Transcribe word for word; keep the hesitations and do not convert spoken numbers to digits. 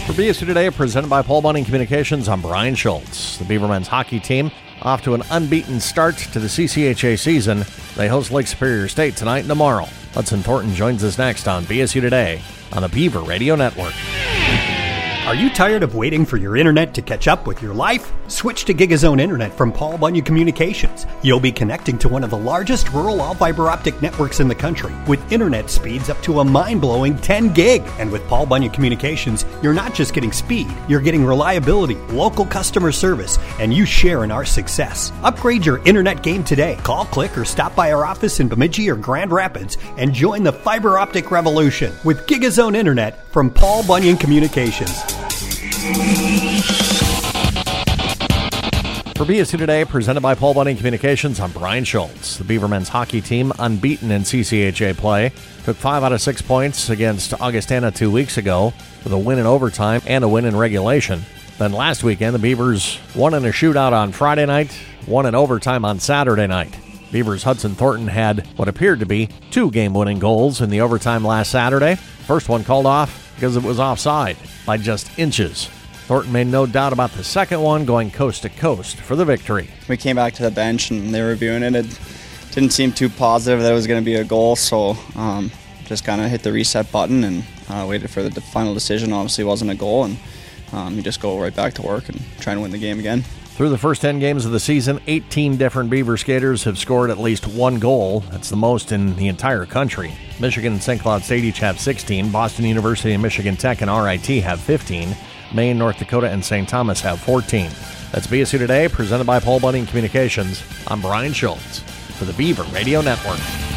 For B S U Today, presented by Paul Bunyan Communications, I'm Brian Schultz. The Beaver men's hockey team off to an unbeaten start to the C C H A season. They host Lake Superior State tonight and tomorrow. Hudson Thornton joins us next on B S U Today on the Beaver Radio Network. Are you tired of waiting for your internet to catch up with your life? Switch to Gigazone Internet from Paul Bunyan Communications. You'll be connecting to one of the largest rural all-fiber optic networks in the country with internet speeds up to a mind-blowing ten gig. And with Paul Bunyan Communications, you're not just getting speed, you're getting reliability, local customer service, and you share in our success. Upgrade your internet game today. Call, click, or stop by our office in Bemidji or Grand Rapids and join the fiber optic revolution with Gigazone Internet from Paul Bunyan Communications. For B S U Today, presented by Paul Bunyan Communications, I'm Brian Schultz. The Beaver men's hockey team, unbeaten in C C H A play, took five out of six points against Augustana two weeks ago with a win in overtime and a win in regulation. Then last weekend, the Beavers won in a shootout on Friday night, won in overtime on Saturday night. Beavers' Hudson Thornton had what appeared to be two game-winning goals in the overtime last Saturday. First one called off because it was offside by just inches. Thornton made no doubt about the second one, going coast to coast for the victory. We came back to the bench and they were reviewing it. It didn't seem too positive that it was going to be a goal, so um, just kind of hit the reset button and uh, waited for the final decision. Obviously, it wasn't a goal, and um, you just go right back to work and try and win the game again. Through the first ten games of the season, eighteen different Beaver skaters have scored at least one goal. That's the most in the entire country. Michigan and Saint Cloud State each have sixteen. Boston University and Michigan Tech and R I T have fifteen. Maine, North Dakota, and Saint Thomas have fourteen. That's B S U Today, presented by Paul Bunyan Communications. I'm Brian Schultz for the Beaver Radio Network.